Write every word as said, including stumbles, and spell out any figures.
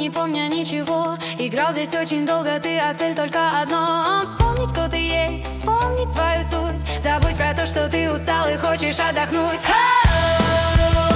не помня ничего. Играл здесь очень долго ты, а цель только одно: вспомнить, кто ты есть, вспомнить свою суть. Забудь про то, что ты устал и хочешь отдохнуть. Ха-о!